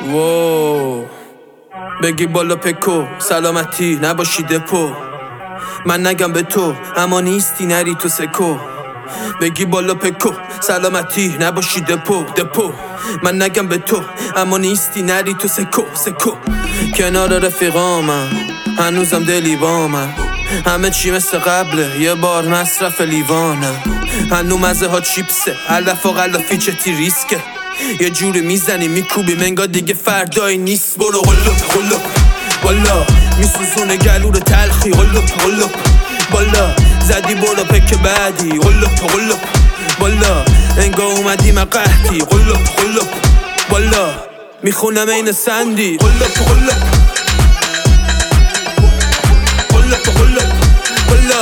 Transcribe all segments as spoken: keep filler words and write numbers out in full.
وو بگی بالا پکو سلامتی نباشی دپو. من نگم به تو اما نیستی نری تو سکو. بگی بالا پکو سلامتی نباشی دپو دپو. من نگم به تو اما نیستی نری تو سکو سکو. کنار رفیقامم هنوزم دلی بامم، همه چی مثل قبله یه بار مصرف لیوانم. هنو مزه ها چیپسه علف و غلافی چتی ریسکه. یه جوری میزنی میکوبی منگا دیگه فردایی نیست. برو قلوب قلوب بالا میسوزونه گلور تلخی. قلوب قلوب بالا زدی برو پک بعدی. قلوب قلوب بالا انگا اومدی من قحطی. قلوب قلوب بالا میخونم این سندی. قلوب قلوب قلوب قلوب بالا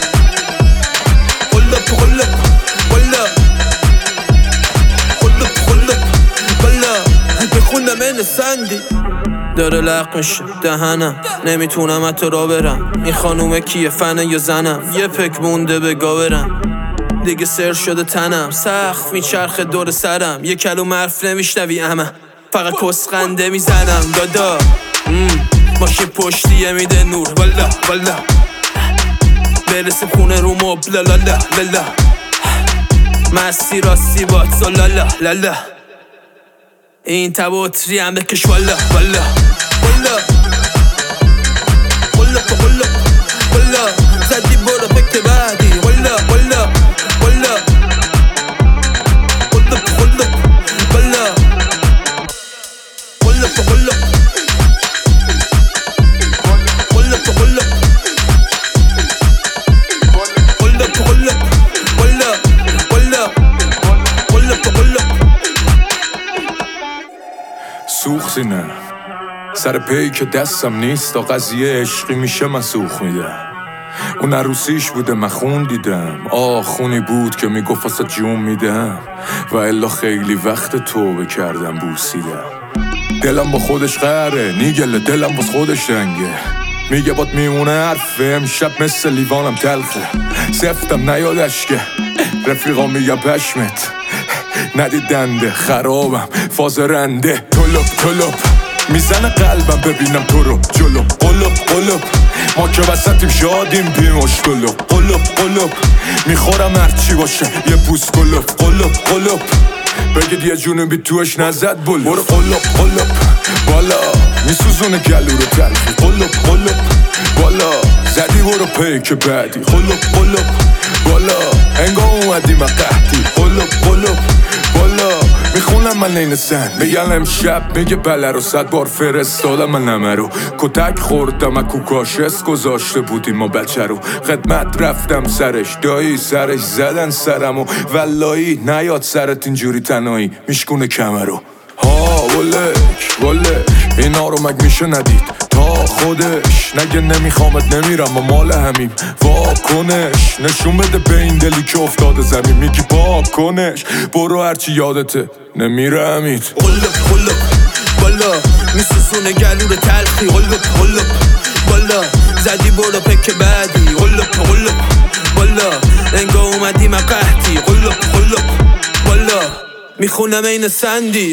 قلوب قلوب بالا قلوب قلوب بالا میخونم این سندی. داره لق میشه دهنم نمیتونم حتی را برم. این خانومه کیه فنه یا زنم؟ یه پک مونده بگا برم. دیگه سر شده تنم سخت میچرخه دور سرم. یه کلوم حرف نمیشنوی اما فقط کسخنده میزنم. دادا ماشین پشتیه میده نور والا والا. برسه خونه رو مبلا لالا لالا. مستی راستی بات لالا لالا. این تباتری هم بکش والا والا والا. والا والا والا زدی برو پک بعدی. والا والا والا والا والا والا والا والا والا والا والا والا والا والا والا. سوختی نه سر پی که دستم نیست تا قضیه عشقی میشه من سوخ میدم. اون عروسیش بوده من خون دیدم. آه خونی بود که میگفت واسه جون میدم و الا خیلی وقت توبه کردم بوسیدم. دلم با خودش قهره نیگله دلم باز خودش دنگه. میگه بات میمونه حرفه امشب مثل لیوانم تلخه. سفتم نیادش که رفیقا میگه پشمت ندیدنده خرابم فاز رنده. طلب طلب میزنه قلبم ببینم تو رو جلو. قلب قلب ما که وسطیم شادیم بیمش قلب قلب قلب. میخورم هرچی باشه یه پوست قلب قلب قلب. بگید یه جنوبی توش نزد بلو. برو قلب قلب بالا میسوزونه گلو رو تلخی. قلب قلب بالا زدی برو پیک بعدی. قلب قلب بالا انگا اومدی من قحطی. قلب قلب بالا میخونم من این سن. میگن امشب میگه بله رو صد بار فرستادم من نمه رو. کتک خوردم از کوکاشس گذاشته بودیم ما بچه رو. خدمت رفتم سرش دایی سرش زدن سرم و ولایی نیاد سرت اینجوری تنهایی میشکونه کمه رو. ها ولک ولک اینا رو مگ میشه ندید تا خودش نگه نمیخوامت نمیرم و مال همیم. واکنش نشون بده به این دلی که افتاده زمین. میگی واکنش برو هرچی یادته نمیره همید. قلب قلب بالا میسوزونه گلور تلخی. قلب قلب بالا زدی برو پک بعدی. قلب قلب بالا انگا اومدی من قحطی. قلب قلب بالا میخونم این سندی.